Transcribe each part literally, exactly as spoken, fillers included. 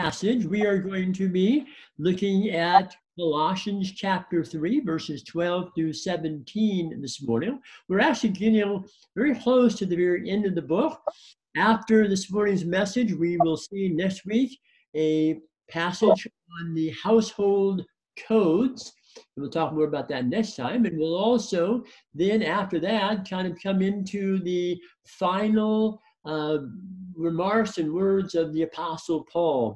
passage, we are going to be looking at Colossians chapter three, verses twelve through seventeen this morning. We're actually getting very close to the very end of the book. After this morning's message, we will see next week a passage on the household codes. We'll talk more about that next time. And we'll also then, after that, kind of come into the final uh, remarks and words of the Apostle Paul.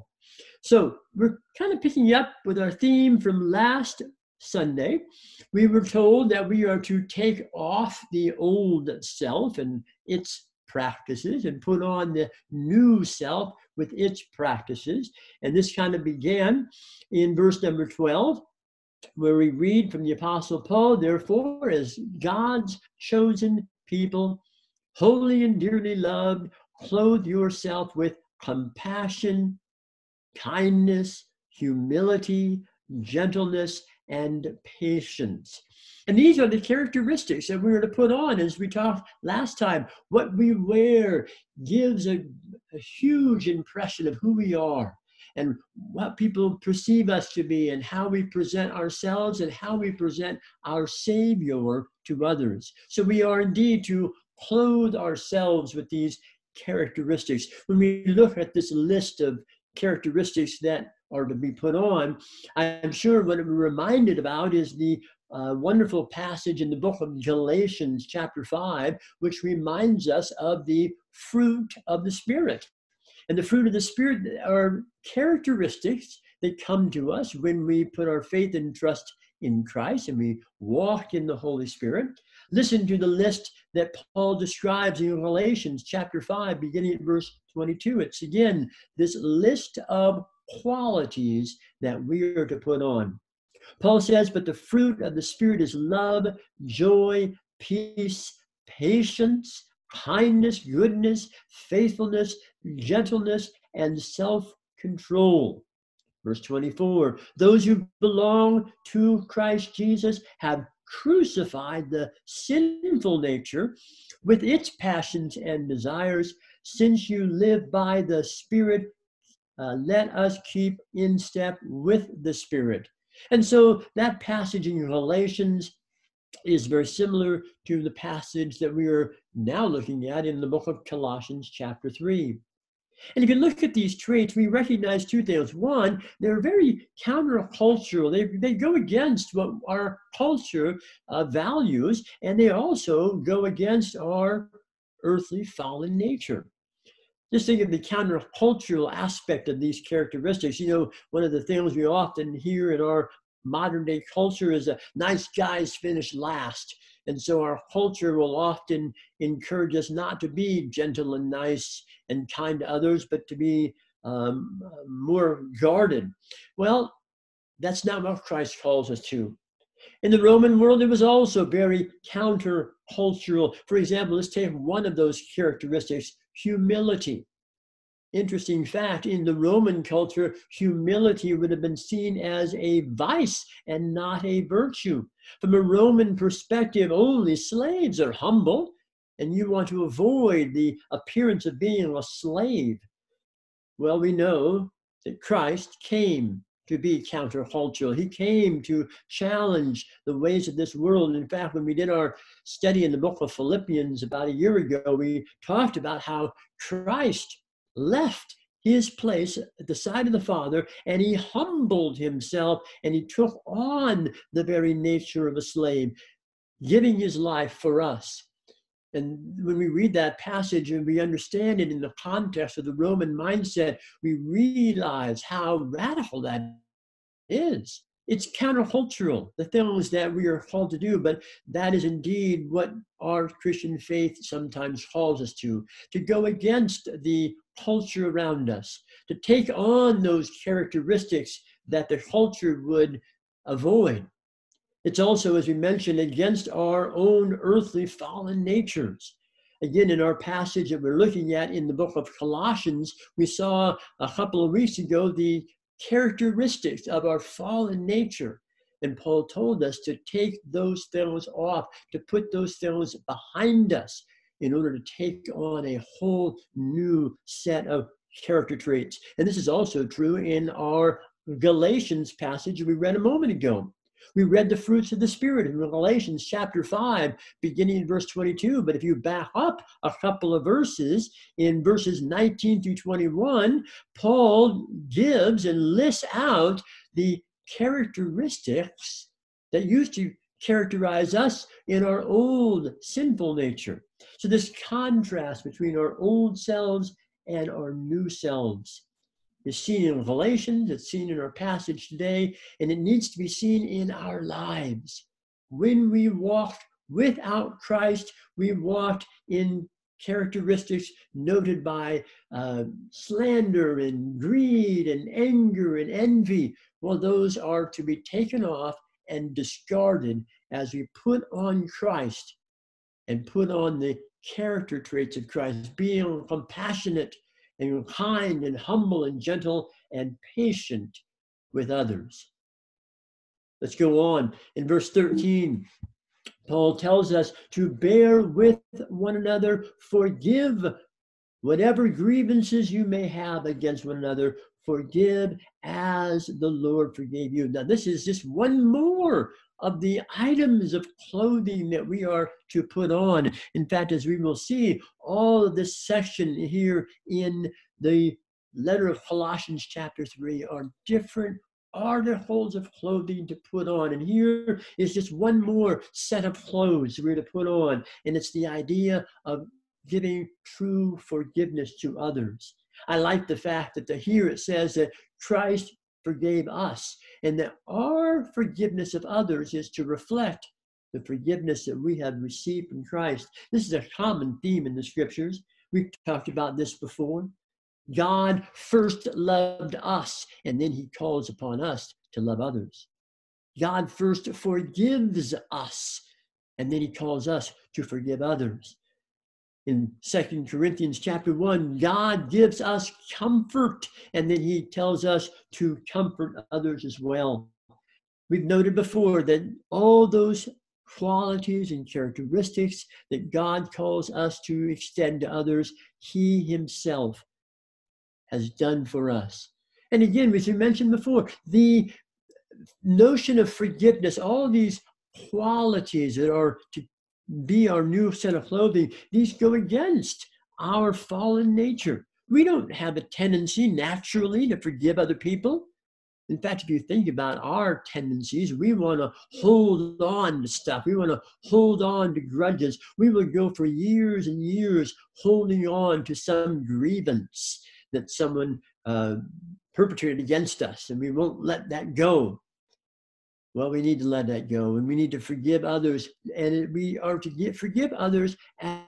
So we're kind of picking up with our theme from last Sunday. We were told that we are to take off the old self and its practices and put on the new self with its practices. And this kind of began in verse number twelve, where we read from the Apostle Paul, "Therefore, as God's chosen people, holy and dearly loved, clothe yourself with compassion, kindness, humility, gentleness, and patience." And these are the characteristics that we're to put on, as we talked last time. What we wear gives a, a huge impression of who we are and what people perceive us to be and how we present ourselves and how we present our Savior to others. So we are indeed to clothe ourselves with these characteristics. When we look at this list of characteristics that are to be put on, I'm sure what we're reminded about is the uh, wonderful passage in the book of Galatians chapter five, which reminds us of the fruit of the Spirit. And the fruit of the Spirit are characteristics that come to us when we put our faith and trust in Christ and we walk in the Holy Spirit. Listen to the list that Paul describes in Galatians chapter five, beginning at verse twenty-two. It's again this list of qualities that we are to put on. Paul says, "But the fruit of the Spirit is love, joy, peace, patience, kindness, goodness, faithfulness, gentleness, and self-control." Verse twenty-four, "Those who belong to Christ Jesus have crucified the sinful nature with its passions and desires. Since you live by the Spirit, uh, let us keep in step with the Spirit." And so that passage in Galatians is very similar to the passage that we are now looking at in the book of Colossians chapter three. And if you look at these traits, we recognize two things. One, they're very countercultural. They, they go against what our culture uh, values, and they also go against our earthly fallen nature. Just think of the countercultural aspect of these characteristics. You know, one of the things we often hear in our modern day culture is a nice guys finish last. And so our culture will often encourage us not to be gentle and nice and kind to others, but to be um, more guarded. Well, that's not what Christ calls us to. In the Roman world, it was also very countercultural. For example, let's take one of those characteristics, humility. Interesting fact, in the Roman culture, humility would have been seen as a vice and not a virtue. From a Roman perspective, only slaves are humble, and you want to avoid the appearance of being a slave. Well, we know that Christ came to be countercultural. He came to challenge the ways of this world. In fact, when we did our study in the book of Philippians about a year ago, we talked about how Christ left his place at the side of the Father, and he humbled himself, and he took on the very nature of a slave, giving his life for us. And when we read that passage and we understand it in the context of the Roman mindset, we realize how radical that is. It's countercultural, the things that we are called to do, but that is indeed what our Christian faith sometimes calls us to, to go against the culture around us, to take on those characteristics that the culture would avoid. It's also, as we mentioned, against our own earthly fallen natures. Again, in our passage that we're looking at in the book of Colossians, we saw a couple of weeks ago the characteristics of our fallen nature. And Paul told us to take those things off, to put those things behind us in order to take on a whole new set of character traits. And this is also true in our Galatians passage we read a moment ago. We read the fruits of the Spirit in Galatians chapter five, beginning in verse twenty-two. But if you back up a couple of verses, in verses nineteen through twenty-one, Paul gives and lists out the characteristics that used to characterize us in our old sinful nature. So this contrast between our old selves and our new selves is seen in Galatians, it's seen in our passage today, and it needs to be seen in our lives. When we walked without Christ, we walked in characteristics noted by uh, slander and greed and anger and envy. Well, those are to be taken off and discarded as we put on Christ and put on the character traits of Christ, being compassionate and kind and humble and gentle and patient with others. Let's go on. In verse thirteen, Paul tells us to bear with one another, forgive whatever grievances you may have against one another, forgive as the Lord forgave you. Now, this is just one more of the items of clothing that we are to put on. In fact, as we will see, all of this section here in the letter of Colossians chapter three are different articles of clothing to put on. And here is just one more set of clothes we're to put on. And it's the idea of giving true forgiveness to others. I like the fact that the, here it says that Christ forgave us, and that our forgiveness of others is to reflect the forgiveness that we have received from Christ. This is a common theme in the scriptures. We've talked about this before. God first loved us, and then he calls upon us to love others. God first forgives us, and then he calls us to forgive others. In Second Corinthians chapter one, God gives us comfort, and then he tells us to comfort others as well. We've noted before that all those qualities and characteristics that God calls us to extend to others, he himself has done for us. And again, as we mentioned before, the notion of forgiveness, all these qualities that are to be our new set of clothing, these go against our fallen nature. We don't have a tendency naturally to forgive other people. In fact, if you think about our tendencies, we want to hold on to stuff. We want to hold on to grudges. We will go for years and years holding on to some grievance that someone uh, perpetrated against us, and we won't let that go. Well, we need to let that go, and we need to forgive others, and we are to get, forgive others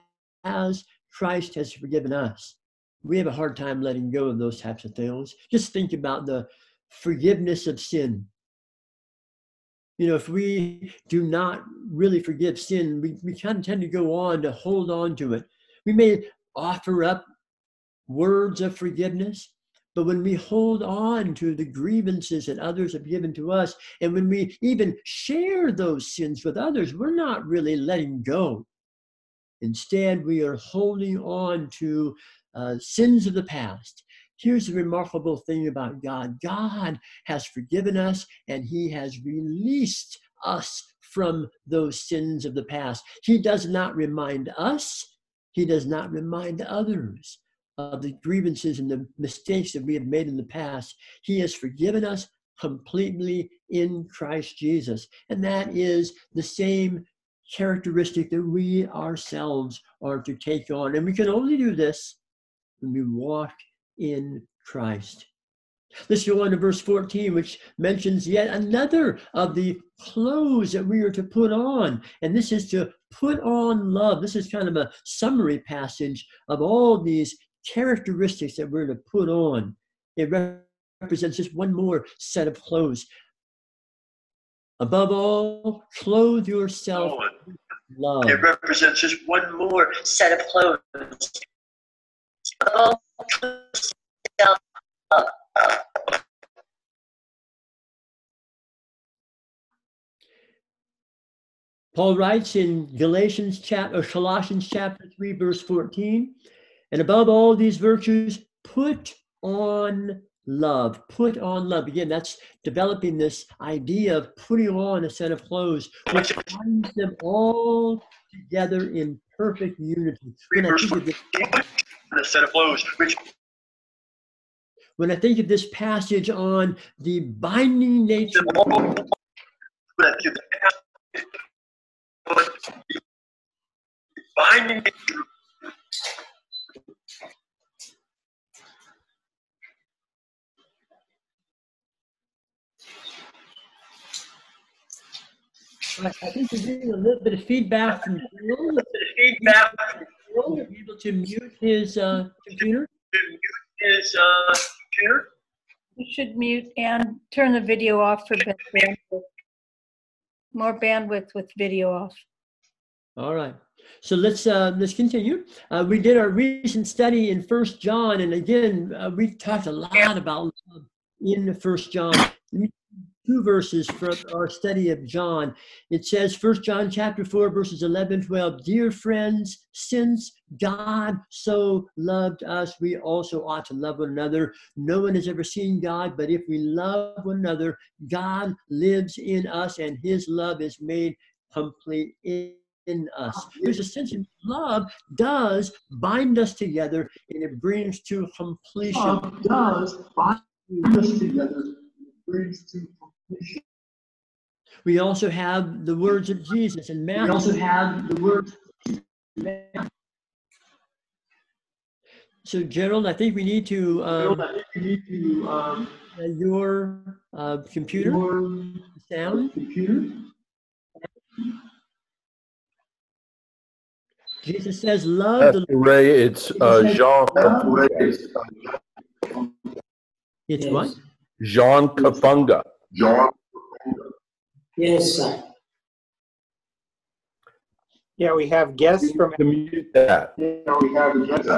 as Christ has forgiven us. We have a hard time letting go of those types of things. Just think about the forgiveness of sin. You know, if we do not really forgive sin, we, we kind of tend to go on to hold on to it. We may offer up words of forgiveness, but when we hold on to the grievances that others have given to us, and when we even share those sins with others, we're not really letting go. Instead, we are holding on to uh, sins of the past. Here's the remarkable thing about God. God has forgiven us, and he has released us from those sins of the past. He does not remind us. He does not remind others of the grievances and the mistakes that we have made in the past. He has forgiven us completely in Christ Jesus. And that is the same characteristic that we ourselves are to take on. And we can only do this when we walk in Christ. Let's go on to verse fourteen, which mentions yet another of the clothes that we are to put on. And this is to put on love. This is kind of a summary passage of all these characteristics that we're to put on. It represents just one more set of clothes. Above all, clothe yourself with love. It represents just one more set of clothes. Above all, clothe yourself up. Paul writes in Galatians chapter, or Colossians chapter three, verse fourteen, and above all these virtues, put on love. Put on love. Again, that's developing this idea of putting on a set of clothes which binds them all together in perfect unity. When I think of this, a set of clothes which when I think of this passage on the binding nature of binding I think we're getting a little bit of feedback from Bill. feedback Will you be able to mute his uh, computer? is uh computer. You should mute and turn the video off for bandwidth. More bandwidth with video off. All right. So let's uh, let's continue. Uh, we did our recent study in First John, and again, uh, we've talked a lot about love in First John. Two verses from our study of John. It says, First John chapter four, verses eleven, twelve, dear friends, since God so loved us, we also ought to love one another. No one has ever seen God, but if we love one another, God lives in us, and his love is made complete in in us. There's a sense in love does bind us together, and it brings to completion. Love does bind us together, brings to completion. We also have the words of Jesus in Matthew. We also have the words. So, Gerald, I think we need to um, I think we need to um, uh, your uh, computer your sound. computer. Jesus says, "Love the." Ray, it's uh, Jean. It's what? Jean Kafunga. John. Yes, sir. Yeah, we have guests from. To mute that. Yeah, we have a guest.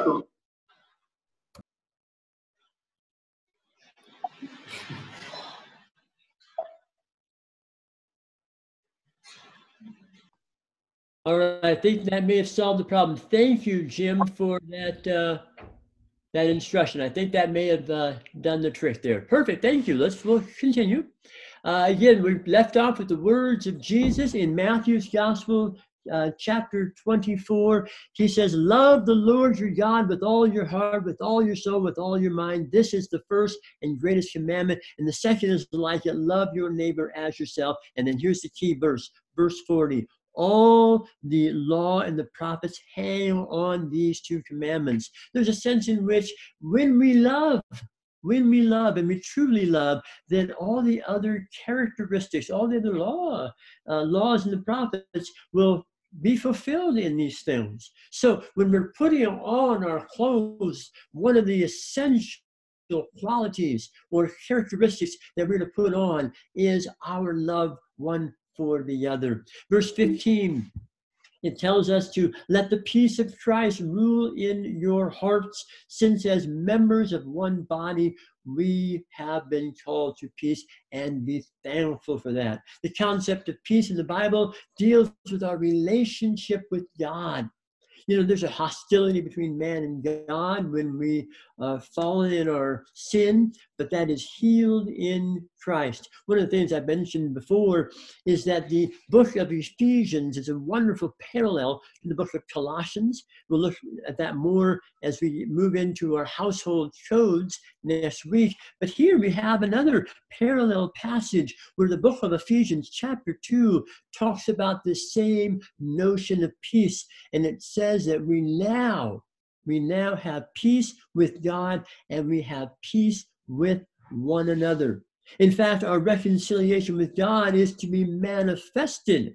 All right, I think that may have solved the problem. Thank you, Jim, for that uh, that instruction. I think that may have uh, done the trick there. Perfect. Thank you. Let's we'll continue. Uh, again, we left off with the words of Jesus in Matthew's Gospel, uh, chapter twenty-four. He says, "Love the Lord your God with all your heart, with all your soul, with all your mind. This is the first and greatest commandment. And the second is like it: love your neighbor as yourself." And then here's the key verse, verse forty. All the law and the prophets hang on these two commandments. There's a sense in which when we love, when we love and we truly love, then all the other characteristics, all the other law, uh, laws and the prophets will be fulfilled in these things. So when we're putting on our clothes, one of the essential qualities or characteristics that we're to put on is our love one for the other. Verse fifteen, it tells us to let the peace of Christ rule in your hearts, since as members of one body, we have been called to peace, and be thankful for that. The concept of peace in the Bible deals with our relationship with God. You know, there's a hostility between man and God when we uh, fall in our sin, but that is healed in Christ. One of the things I mentioned before is that the book of Ephesians is a wonderful parallel to the book of Colossians. We'll look at that more as we move into our household codes next week. But here we have another parallel passage where the book of Ephesians chapter two talks about the same notion of peace. And it says that we now, we now have peace with God, and we have peace with one another. In fact, our reconciliation with God is to be manifested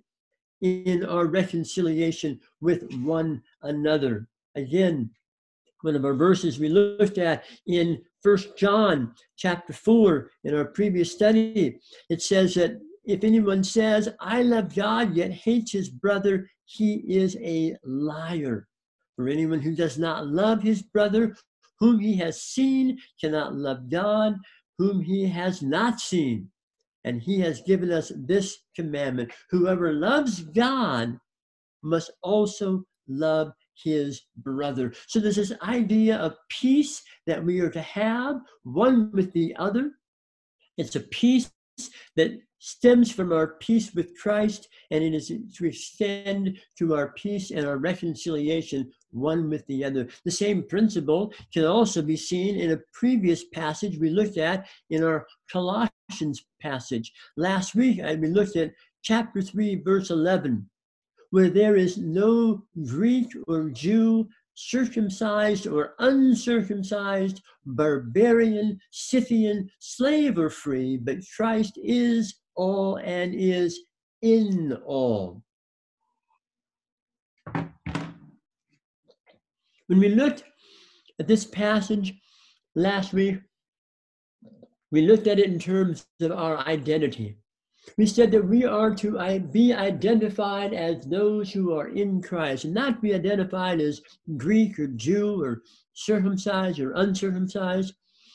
in our reconciliation with one another. Again, one of our verses we looked at in First John chapter four in our previous study, it says that if anyone says, "I love God," yet hates his brother, he is a liar. For anyone who does not love his brother, whom he has seen, cannot love God, whom he has not seen. And he has given us this commandment: whoever loves God must also love his brother. So there's this idea of peace that we are to have one with the other. It's a peace that stems from our peace with Christ, and it is to extend to our peace and our reconciliation one with the other. The same principle can also be seen in a previous passage we looked at in our Colossians passage. Last week, we looked at chapter three, verse eleven, where there is no Greek or Jew, circumcised or uncircumcised, barbarian, Scythian, slave or free, but Christ is all and is in all. When we looked at this passage last week, we looked at it in terms of our identity. We said that we are to be identified as those who are in Christ, and not be identified as Greek or Jew or circumcised or uncircumcised.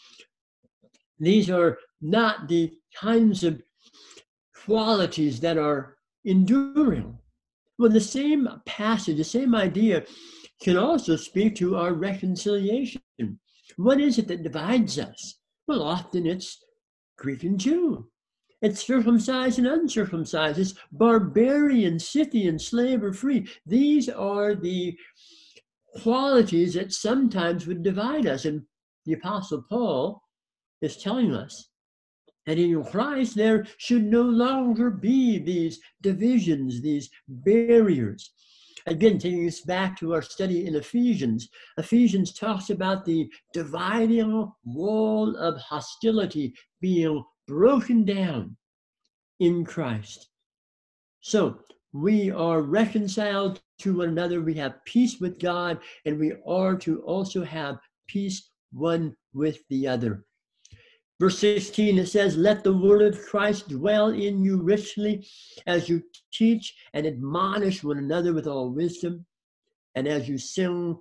These are not the kinds of qualities that are enduring. Well, the same passage, the same idea can also speak to our reconciliation. What is it that divides us? Well, often it's Greek and Jew. It's circumcised and uncircumcised. It's barbarian, Scythian, slave or free. These are the qualities that sometimes would divide us. And the Apostle Paul is telling us that in Christ there should no longer be these divisions, these barriers. Again, taking us back to our study in Ephesians, Ephesians talks about the dividing wall of hostility being broken down in Christ. So we are reconciled to one another. We have peace with God, and we are to also have peace one with the other. Verse sixteen, it says, let the word of Christ dwell in you richly as you teach and admonish one another with all wisdom, and as you sing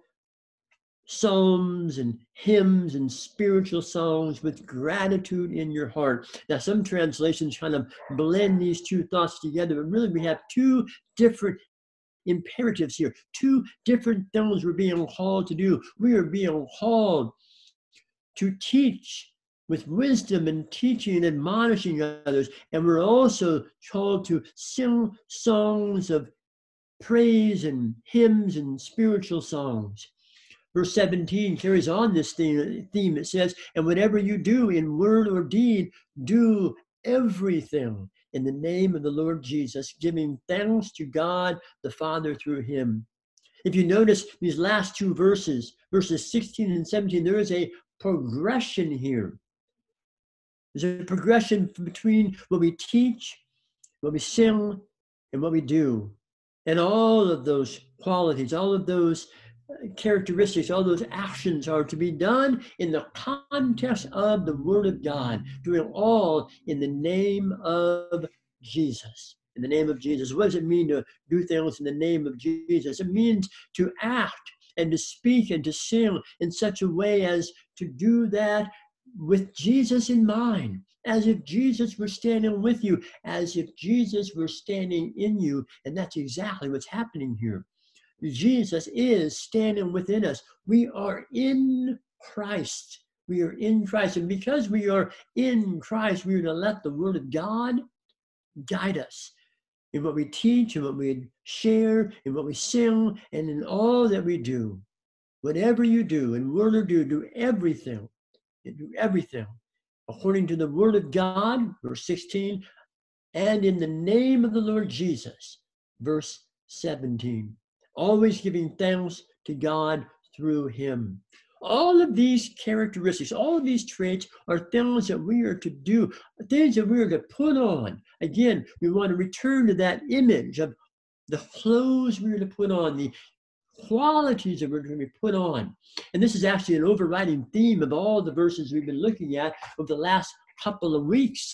psalms and hymns and spiritual songs with gratitude in your heart. Now, some translations kind of blend these two thoughts together, but really we have two different imperatives here, two different things we're being called to do. We are being called to teach with wisdom and teaching and admonishing others. And we're also called to sing songs of praise and hymns and spiritual songs. Verse seventeen carries on this theme. It says, and whatever you do in word or deed, do everything in the name of the Lord Jesus, giving thanks to God the Father through him. If you notice these last two verses, verses sixteen and seventeen, there is a progression here. There's a progression between what we teach, what we sing, and what we do. And all of those qualities, all of those characteristics, all those actions are to be done in the context of the Word of God, doing all in the name of Jesus. In the name of Jesus. What does it mean to do things in the name of Jesus? It means to act and to speak and to sing in such a way as to do that with Jesus in mind, as if Jesus were standing with you, as if Jesus were standing in you. And that's exactly what's happening here. Jesus is standing within us. We are in Christ. We are in Christ. And because we are in Christ, we are to let the Word of God guide us in what we teach, in what we share, in what we sing, and in all that we do. Whatever you do, in word or deed, do everything. Do everything according to the Word of God, verse sixteen, and in the name of the Lord Jesus, verse seventeen. Always giving thanks to God through him. All of these characteristics, all of these traits are things that we are to do, things that we are to put on. Again, we want to return to that image of the clothes we are to put on, the qualities that we're going to be put on. And this is actually an overriding theme of all the verses we've been looking at over the last couple of weeks.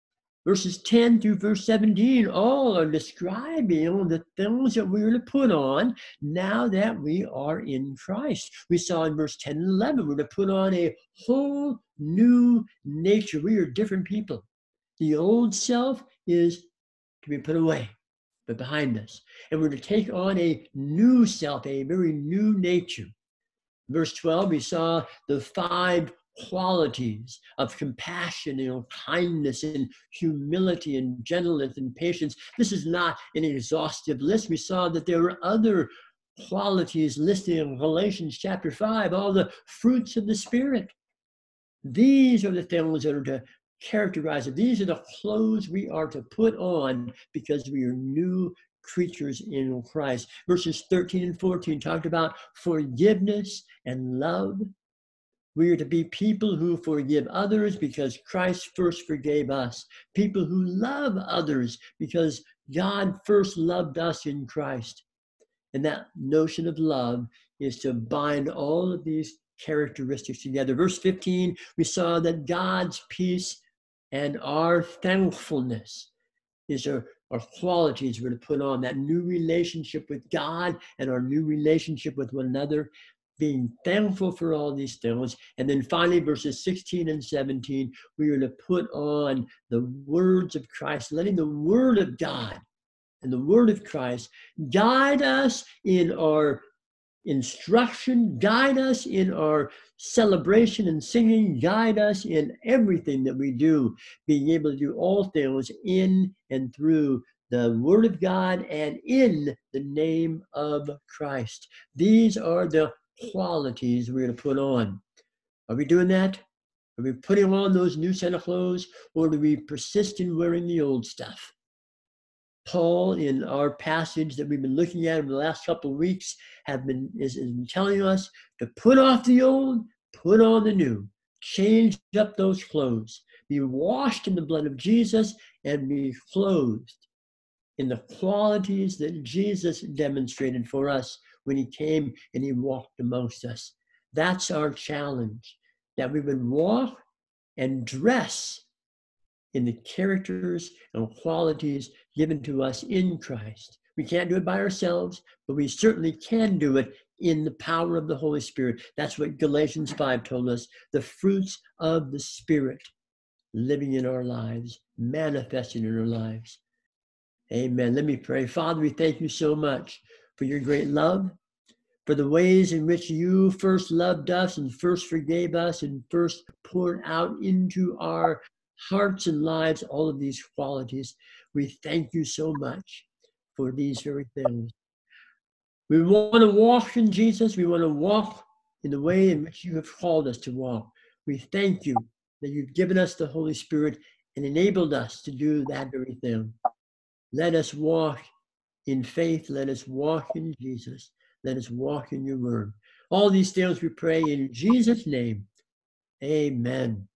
Verses ten through verse seventeen, all are describing the things that we're to put on now that we are in Christ. We saw in verse ten and eleven, we're to put on a whole new nature. We are different people. The old self is to be put away. but behind us. And we're to take on a new self, a very new nature. Verse twelve, we saw the five qualities of compassion and kindness and humility and gentleness and patience. This is not an exhaustive list. We saw that there were other qualities listed in Galatians chapter five, all the fruits of the Spirit. These are the things that are to characterize it. These are the clothes we are to put on because we are new creatures in Christ. Verses thirteen and fourteen talked about forgiveness and love. We are to be people who forgive others because Christ first forgave us. People who love others because God first loved us in Christ. And that notion of love is to bind all of these characteristics together. Verse fifteen, we saw that God's peace and our thankfulness is our, our qualities we're to put on, that new relationship with God and our new relationship with one another, being thankful for all these things. And then finally, verses sixteen and seventeen, we are to put on the words of Christ, letting the word of God and the word of Christ guide us in our instruction, guide us in our celebration and singing, guide us in everything that we do, being able to do all things in and through the word of God and in the name of Christ. These are the qualities we're to put on. Are we doing that? Are we putting on those new set of clothes, or do we persist in wearing the old stuff? Paul, in our passage that we've been looking at over the last couple of weeks, have been is, is telling us to put off the old, put on the new, change up those clothes, be washed in the blood of Jesus, and be clothed in the qualities that Jesus demonstrated for us when he came and he walked amongst us. That's our challenge, that we would walk and dress in the characters and qualities given to us in Christ. We can't do it by ourselves, but we certainly can do it in the power of the Holy Spirit. That's what Galatians five told us, the fruits of the Spirit living in our lives, manifesting in our lives. Amen. Let me pray. Father, we thank you so much for your great love, for the ways in which you first loved us and first forgave us and first poured out into our hearts and lives all of these qualities. We thank you so much for these very things. We want to walk in Jesus. We want to walk in the way in which you have called us to walk. We thank you that you've given us the Holy Spirit and enabled us to do that very thing. Let us walk in faith. Let us walk in Jesus. Let us walk in your word. All these things we pray in Jesus' name. Amen.